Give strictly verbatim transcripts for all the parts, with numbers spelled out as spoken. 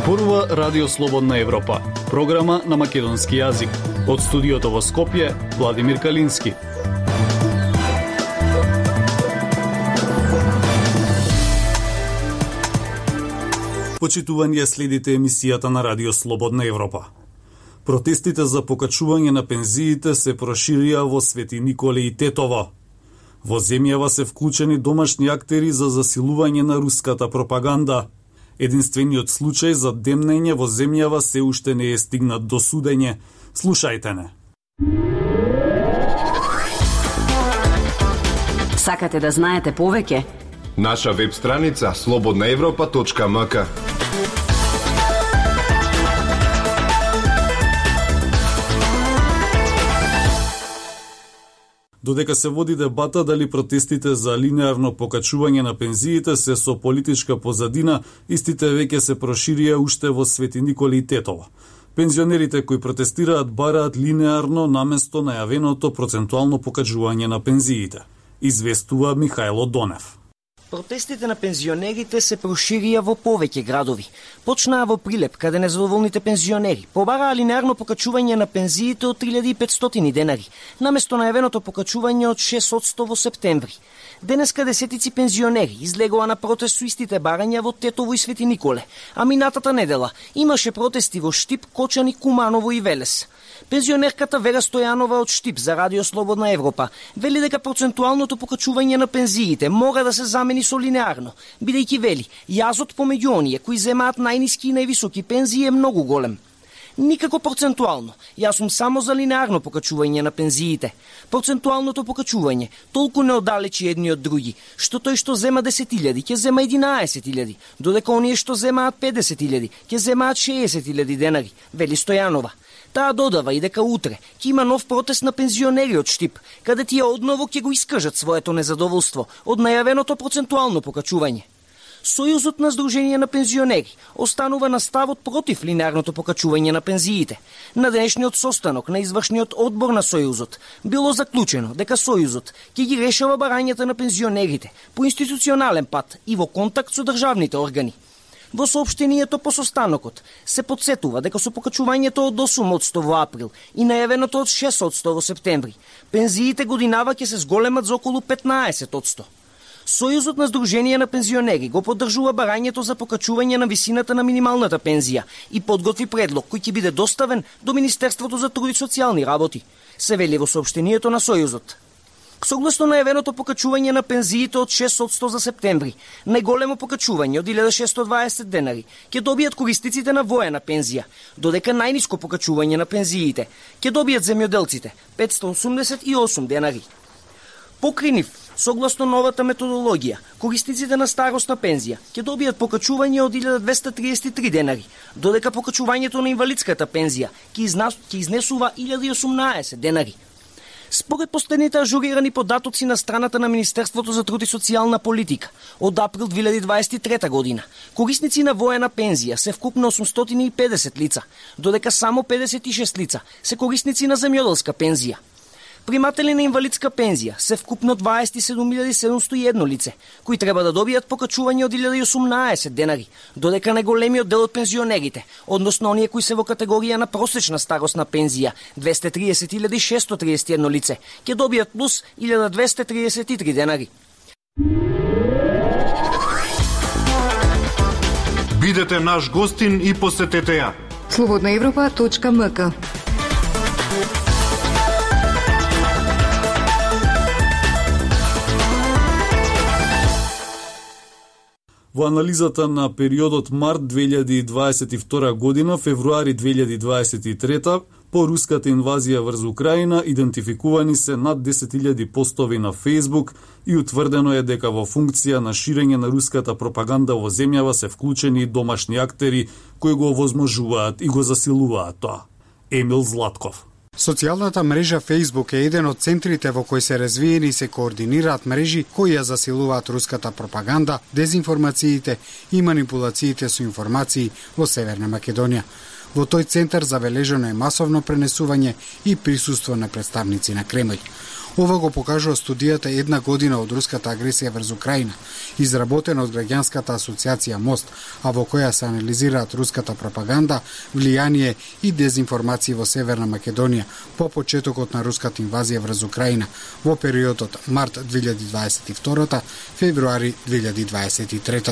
зборува Радио Слободна Европа, програма на македонски јазик. Од студиото во Скопје, Владимир Калински. Почитувани, следите емисијата на Радио Слободна Европа. Протестите за покачување на пензиите се проширија во Свети Николе и Тетово. Во земјава се вклучени домашни актери за засилување на руската пропаганда. Единствениот случај за демнење во земјава се уште не е стигнат до судење. Слушајте не. Сакате да знаете повеќе? Наша веб страница слободна европа точка ем ка. Додека се води дебата дали протестите за линеарно покачување на пензиите се со политичка позадина, истите веќе се проширија уште во Свети Николе и Тетово. Пензионерите кои протестираат бараат линеарно наместо најавеното процентуално покачување на пензиите, известува Михајло Донев. Протестите на пензионерите се проширија во повеќе градови. Почнаа во Прилеп, каде незадоволните пензионери побараа линеарно покачување на пензиите од три илјади и петстотини денари, наместо најавеното покачување од шест одсто во септември. Денеска десетици пензионери излегоа на протест со истите барања во Тетово и Свети Николе, а минатата недела имаше протести во Штип, Кочани, Куманово и Велес. Пензионерката Вера Стојанова од Штип за Радио Слободна Европа вели дека процентуалното покачување на пензиите мора да се замени со линеарно, бидејќи вели, јазот помеѓу оние кои земаат најниски и највисоки пензии е многу голем. Никако процентуално. Јас сум само за линеарно покачување на пензиите. Процентуалното покачување толку не оддалечи едни од други, што тој што зема десет илјади ќе зема единаесет илјади, додека оние што земаат педесет илјади ќе земаат шеесет илјади денари, вели Стојанова. Таа додава и дека утре ќе има нов протест на пензионери од Штип, каде тие одново ќе го искажат своето незадоволство од најавеното процентуално покачување. Сојузот на Сдружение на пензионери останува на ставот против линеарното покачување на пензиите. На денешниот состанок на извршниот одбор на Сојузот било заклучено дека Сојузот ќе ги решава барањата на пензионерите по институционален пат и во контакт со државните органи. Во соопштението по состанокот се потсетува дека со покачувањето од осум одсто во април и најавеното од шест одсто во септември, пензиите годинава ќе се зголемат за околу петнаесет одсто. Сојузот на Сдружение на пензионери го поддржува барањето за покачување на висината на минималната пензија и подготви предлог кој ќе биде доставен до Министерството за труд и социјални работи, се вели во соопштението на Сојузот. Согласно најавеното покачување на пензиите од шест одсто за септември, најголемо покачување од илјада шестстотини и дваесет денари ќе добијат корисниците на воена пензија, додека најниско покачување на пензиите ќе добијат земјоделците петстотини осумдесет и осум денари. Покрај нив, согласно новата методологија, корисниците на старосна пензија ќе добијат покачување од илјада двесте триесет и три денари, додека покачувањето на инвалидската пензија ќе изнесува илјада и осумнаесет денари. Според последните ажурирани податоци на страната на Министерството за труд и социјална политика, од април две илјади дваесет и трета година, корисници на воена пензија се вкупно осумстотини и педесет лица, додека само педесет и шест лица се корисници на земјоделска пензија. Приматели на инвалидска пензија се вкупно дваесет и седум илјади седумстотини и едно лице, кои треба да добијат покачување од илјада и осумнаесет денари, додека најголемиот дел од пензионерите, односно оние кои се во категорија на просечна старосна пензија, двесте триесет илјади шестстотини триесет и едно лице, ќе добијат плюс илјада двесте триесет и три денари. Бидете наш гостин и посетете ја. слободна европа точка ем ка. Во анализата на периодот март две илјади дваесет и втора година, февруари две илјади дваесет и трета, по руската инвазија врз Украина, идентификувани се над десет илјади постови на Facebook и утврдено е дека во функција на ширење на руската пропаганда во земјава се вклучени домашни актери кои го овозможуваат и го засилуваат тоа. Емил Златков. Социјалната мрежа Facebook е еден од центрите во кои се развиени и се координираат мрежи кои ја засилуваат руската пропаганда, дезинформациите и манипулациите со информации во Северна Македонија. Во тој центар забележено е масовно пренесување и присуство на представници на Кремљ. Ова го покажува студијата една година од руската агресија врз Украина, изработена од граѓанската асоциација Мост, а во која се анализираат руската пропаганда, влијание и дезинформации во Северна Македонија по почетокот на руската инвазија врз Украина во периодот март две илјади дваесет и втора - февруари две илјади дваесет и трета.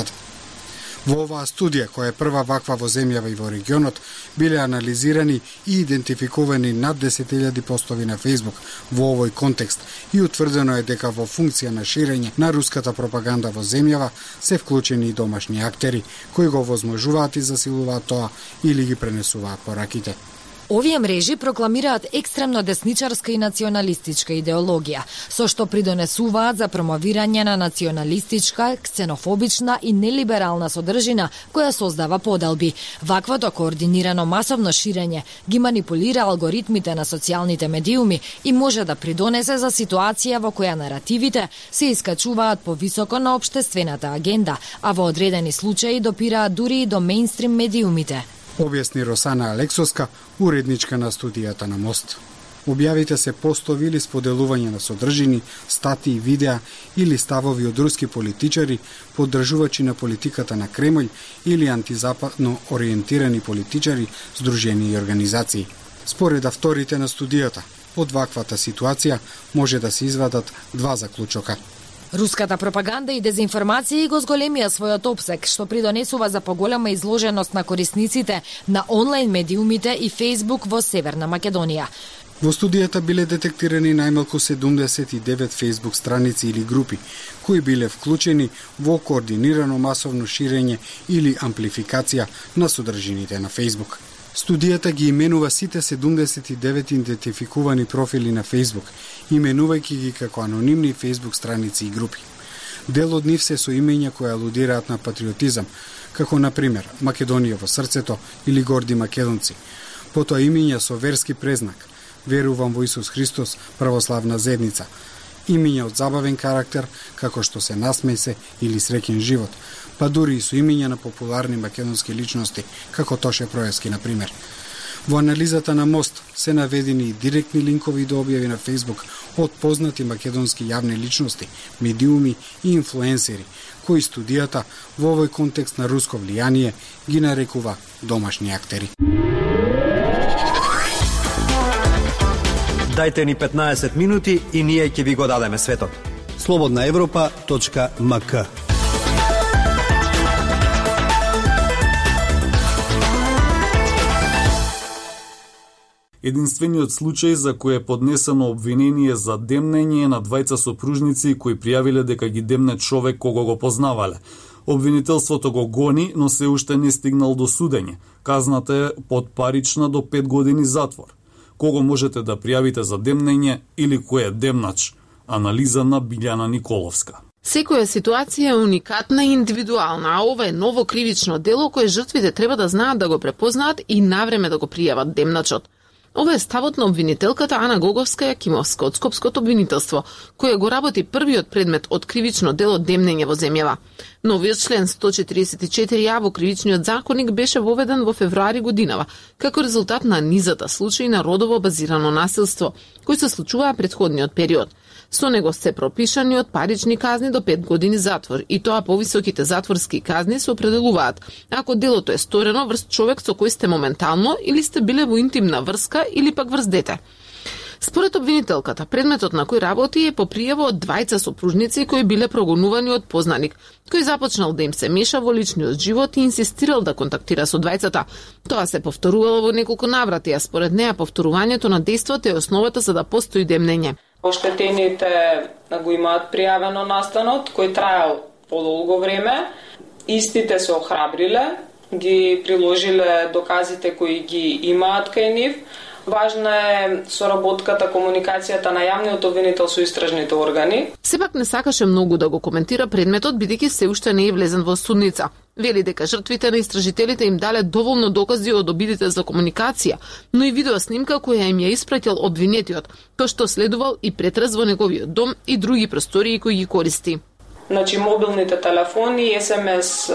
Во оваа студија, која е прва ваква во земјава и во регионот, биле анализирани и идентификувани над десет илјади постови на Facebook во овој контекст и утврдено е дека во функција на ширење на руската пропаганда во земјава се вклучени и домашни актери, кои го возможуваат и засилуваат тоа или ги пренесуваат пораките. Овие мрежи прокламираат екстремно десничарска и националистичка идеологија, со што придонесуваат за промовирање на националистичка, ксенофобична и нелиберална содржина која создава поделби. Ваквото координирано масовно ширење ги манипулира алгоритмите на социјалните медиуми и може да придонесе за ситуација во која наративите се искачуваат повисоко на општествената агенда, а во одредени случаи допираат дури и до мејнстрим медиумите. Објасни Росана Алексовска, уредничка на студијата на Мост. Објавите се постови или споделување на содржини, статии, видеа или ставови од руски политичари, поддржувачи на политиката на Кремљ или антизападно ориентирани политичари, здружени и организации. Според авторите на студијата, од ваквата ситуација може да се извадат два заклучока. Руската пропаганда и дезинформации го зголемија својот опсек, што придонесува за поголема изложеност на корисниците на онлайн медиумите и Facebook во Северна Македонија. Во студијата биле детектирани најмалку седумдесет и девет Facebook страници или групи, кои биле вклучени во координирано масовно ширење или амплификација на содржините на Facebook. Студијата ги именува сите седумдесет и девет идентификувани профили на Facebook, именувајќи ги како анонимни Facebook страници и групи. Дел од нив се со имења кои алудираат на патриотизам, како на пример Македонија во срцето или горди македонци. Потоа имења со верски презнак, верувам во Исус Христос, православна зедница. Имења од забавен карактер, како што се насмеј се или среќен живот, па дури и со имења на популарни македонски личности, како Тоше Проевски, на пример. Во анализата на Мост се наведени и директни линкови до објави на Facebook од познати македонски јавни личности, медиуми и инфлуенсери, кои студијата во овој контекст на руско влијание ги нарекува домашни актери. Дајте ни петнаесет минути и ние ќе ви го дадеме светот. слободна европа точка ем ка. Единствениот случај за кој е поднесено обвинение за демнење е на двајца сопружници кои пријавиле дека ги демне човек кого го познавале. Обвинителството го гони, но се уште не стигнал до судење. Казната е од парична до пет години затвор. Кого можете да пријавите за демнење или кој е демнач? Анализа на Билјана Николовска. Секоја ситуација е уникатна и индивидуална, а ова е ново кривично дело кое жртвите треба да знаат да го препознаат и навреме да го пријават демначот. Ова е ставот на обвинителката Ана Гоговска-Јакимовска од Скопското обвинителство, која го работи првиот предмет од кривично дело демнење во земјава. Новиот член сто четиридесет и четири а во кривичниот законник беше воведен во февруари годинава, како резултат на низата случаи на родово базирано насилство, кои се случуваа предходниот период. Со него се пропишани од парични казни до пет години затвор, и тоа повисоките затворски казни се определуваат ако делото е сторено врз човек со кој сте моментално или сте биле во интимна врска или пак врз дете. Според обвинителката, предметот на кој работи е по пријава од двајца сопружници кои биле прогонувани од познаник, кој започнал да им се меша во личниот живот и инсистирал да контактира со двајцата. Тоа се повторувало во неколку наврати, а според неа повторувањето на дејството е основата за да постои демнење. Оштетените го имаат пријавено настанот, кој траел подолго време. Истите се охрабриле, ги приложиле доказите кои ги имаат кај нив. Важна е соработката, комуникацијата на јавниот обвинител со истражните органи. Сепак не сакаше многу да го коментира предметот, бидејќи се уште не е влезен во судница. Вели дека жртвите на истражителите им дале доволно докази од обидите за комуникација, но и видеоснимка која им ја испратил обвинетиот, тоа што следувал и претрез во неговиот дом и други простории кои ги користи. Значи мобилните телефони, ес ем ес,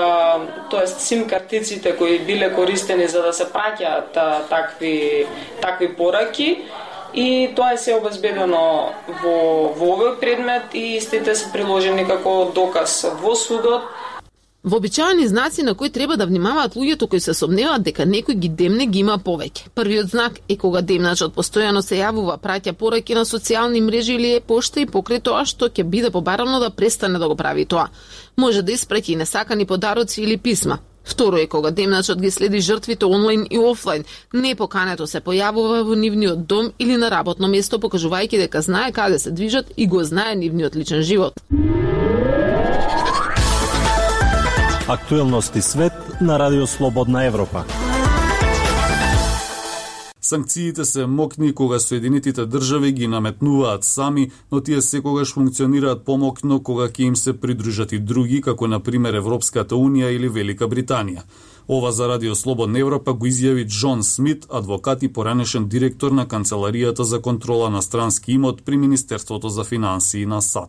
тоест сим картиците кои биле користени за да се праќаат такви такви пораки, и тоа е се обезбедено во, во овој предмет и истите се приложени како доказ во судот. Вообичаени знаци на кои треба да внимаваат луѓето кои се сомневаат дека некој ги демне ги има повеќе. Првиот знак е кога демначот постојано се јавува, праќа пораки на социјални мрежи или е пошта и покрај тоа што ќе биде побарано да престане да го прави тоа. Може да испраќа и несакани подароци или писма. Второ е кога демначот ги следи жртвите онлайн и офлайн. Непокането се појавува во нивниот дом или на работно место, покажувајќи дека знае каде се движат и го знае нивниот личен живот. Актуелности свет на Радио Слободна Европа. Санкциите се мокни кога Соединетите држави ги наметнуваат сами, но тие секогаш функционираат помокно кога ќе им се придружат и други, како на пример Европската унија или Велика Британија. Ова за Радио Слободна Европа го изјави Џон Смит, адвокат и поранешен директор на Канцеларијата за контрола на странски имот при Министерството за финансии на САД.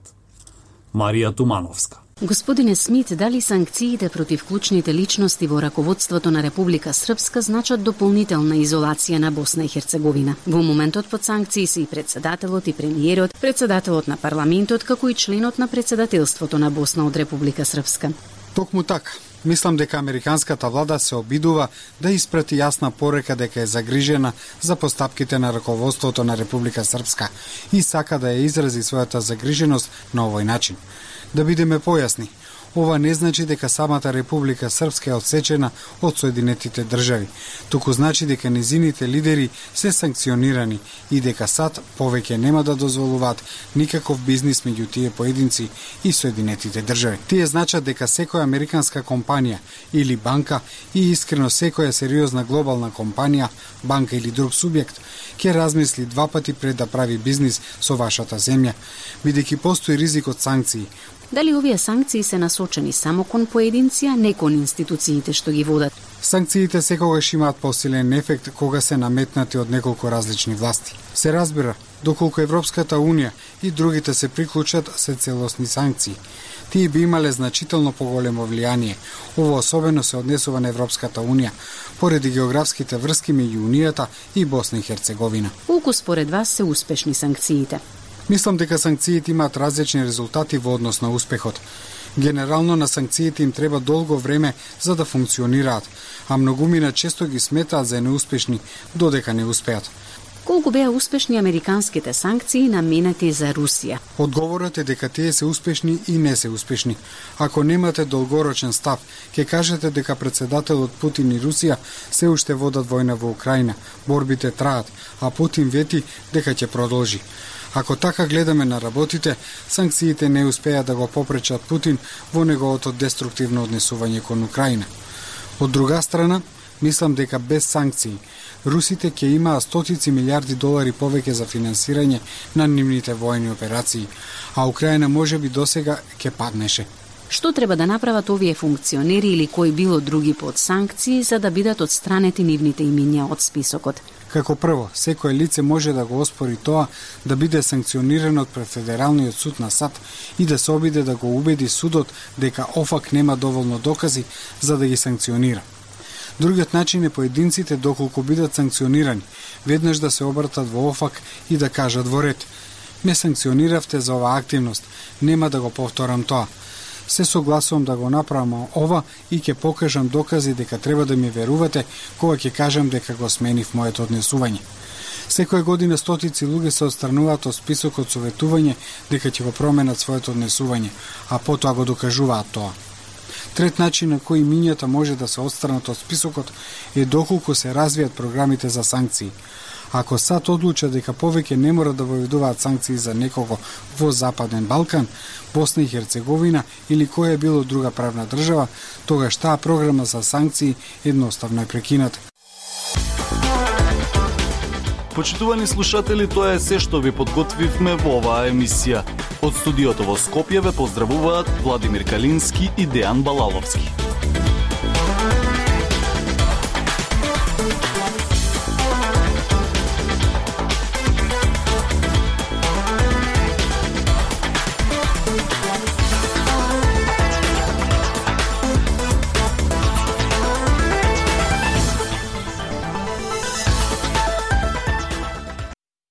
Марија Тумановска. Господине Смит, дали санкциите против клучните личности во раководството на Република Српска значат дополнителна изолација на Босна и Херцеговина? Во моментот под санкции се и председателот и премиерот, председателот на парламентот, како и членот на председателството на Босна од Република Српска. Токму така. Мислам дека американската влада се обидува да испрати јасна порека дека е загрижена за постапките на раководството на Република Српска и сака да ја изрази својата загриженост на овој начин. Да бидеме појасни, ова не значи дека самата Република Српска е одсечена од Соединетите држави, туку значи дека незините лидери се санкционирани и дека САД повеќе нема да дозволуваат никаков бизнис меѓу тие поединци и Соединетите држави. Тие значат дека секоја американска компанија или банка и искрено секоја сериозна глобална компанија, банка или друг субјект ќе размисли два пати пред да прави бизнис со вашата земја, бидејќи постои ризик од санкции. Дали овие санкции се насочени само кон поединци, а не кон институциите што ги водат? Санкциите секогаш имаат посилен ефект кога се наметнати од неколку различни власти. Се разбира, доколку Европската унија и другите се приклучат, се целосни санкции. Тие би имале значително поголемо влијание. Ово особено се однесува на Европската унија, поради географските врски меѓу Унијата и Босна и Херцеговина. Колку според вас се успешни санкциите? Мислам дека санкциите имаат различни резултати во однос на успехот. Генерално на санкциите им треба долго време за да функционираат, а многумина често ги сметаат за неуспешни додека не успеат. Колку беа успешни американските санкции наменети за Русија? Одговорот е дека тие се успешни и не се успешни. Ако немате долгорочен став, ќе кажете дека председателот Путин и Русија се уште водат војна во Украина, борбите траат, а Путин вети дека ќе продолжи. Ако така гледаме на работите, санкциите не успеа да го попречат Путин во неговото деструктивно однесување кон Украина. Од друга страна, мислам дека без санкции, русите ќе имаа стотици милиарди долари повеќе за финансирање на нивните војни операции, а Украина можеби досега ќе паднеше. Што треба да направат овие функционери или кои било други под санкции за да бидат отстранети нивните имиња од списокот? Како прво, секое лице може да го оспори тоа да биде санкционирано пред Федералниот суд на САД и да се обиде да го убеди судот дека ОФАК нема доволно докази за да ги санкционира. Другиот начин е поединците, доколку бидат санкционирани, веднаш да се обратат во ОФАК и да кажат во ред: "Ме санкциониравте за оваа активност, нема да го повторам тоа. Се согласувам да го направам ова и ќе покажам докази дека треба да ми верувате кога ќе кажам дека го сменив моето однесување." Секоја година стотици луѓе се отстрануваат од списокот со ветување дека ќе го променат своето однесување, а потоа го докажуваат тоа. Трет начин на кој имињата може да се отстранат од списокот е доколку се развијат програмите за санкции. Ако САД одлучат дека повеќе не мора да воведуваат санкции за некого во Западен Балкан, Босна и Херцеговина или која било друга правна држава, тогаш таа програма за санкции едноставно е прекината. Почитувани слушатели, тоа е се што ви подготвивме во оваа емисија. Од студиото во Скопје ве поздравуваат Владимир Калински и Дејан Балаловски.